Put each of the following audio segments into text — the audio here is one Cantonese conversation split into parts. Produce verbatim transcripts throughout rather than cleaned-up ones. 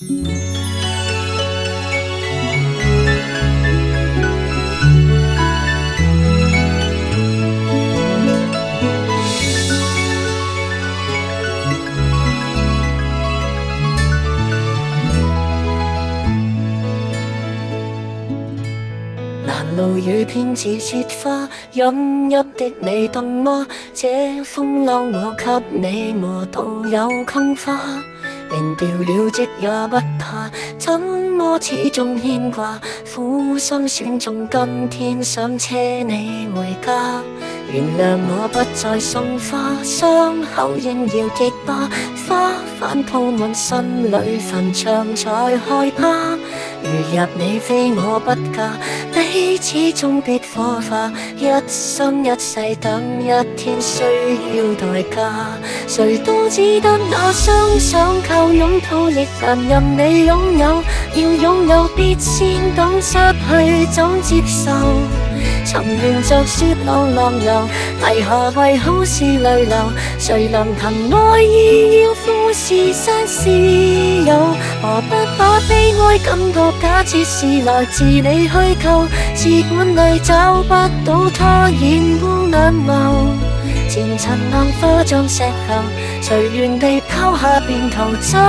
路雨偏似雪花，飲泣的你凍麼？這風浪我給你磨到有襟花，連掉了職也不怕，怎麼始終牽掛？苦心選中今天想車你回家，原諒我不再送花，傷口應要結疤，花瓣鋪滿心裏墳場才害怕。如若你非我不嫁，彼此終必火化，一生一世等一天需要代價。誰都只得那雙手靠擁抱，亦難任你擁有。要擁有必先懂失去總接受，沉冤着雪浪浪遊，為何為好事淚流？誰能憑愛意要富士山私有？何不把悲哀感覺假設是來自你虛構？試管裏找不到它，染污眼眸。前塵硬化像石頭，隨緣地拋下便逃走。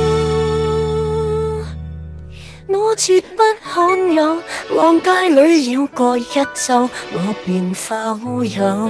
我絕不罕有，往街裏繞過一周，我便化烏有。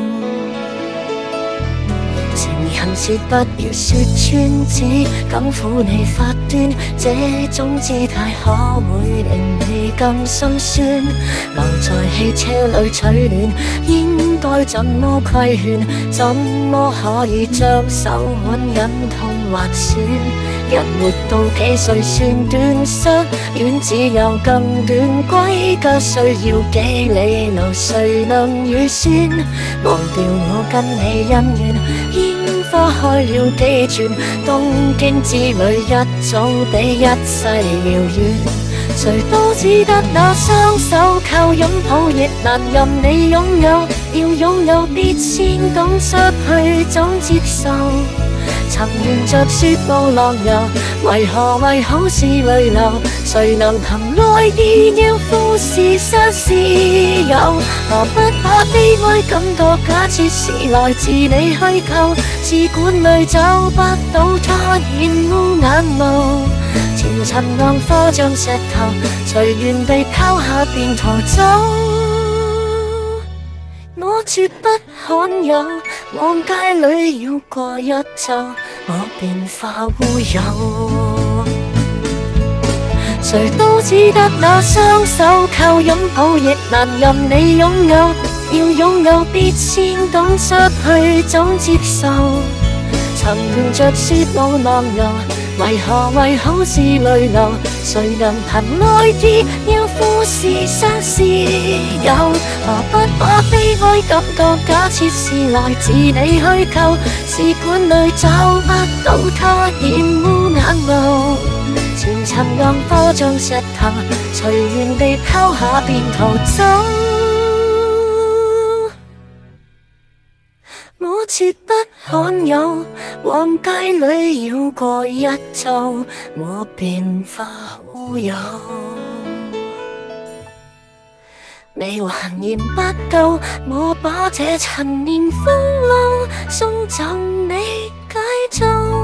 情人節不要說穿，只敢撫你發端，這種姿態可會令你更心酸？留在汽車裏取暖，應該怎麼規勸？怎麼可以將手腕忍痛劃損？人活到幾歲算短？失戀只有更短，歸家需要幾里路，誰能預算？忘掉我跟你恩怨，煙花開了幾轉，東京之旅一早比一世遙遠。誰都只得那雙手靠擁抱，亦難任你擁有。要擁有必先懂失去總接受，曾沿着雪路浪遊，為何為好事淚流？誰能憑愛意要富士山私有？何不把悲哀感覺假設是來自你虛構？試管裏找不到它，染污眼眸。前塵硬化像石頭，隨緣地拋下便逃走。我絕不罕有，往街裏繞過一周，我便化烏有。誰都只得那雙手靠擁抱，亦難任你擁有。要擁有必先懂失去總接受，曾沿着雪路浪遊，為何為好事淚流？誰能憑愛意要富士山私有？何不把悲哀感覺假設是來自你虛構？試管裏找不到它，染污眼眸。前塵硬化像石頭，隨緣地拋下便逃走。我絕不罕有，往街裏繞過一周，我便化烏有。你還嫌不夠，我把這陳年風流送贈你解咒。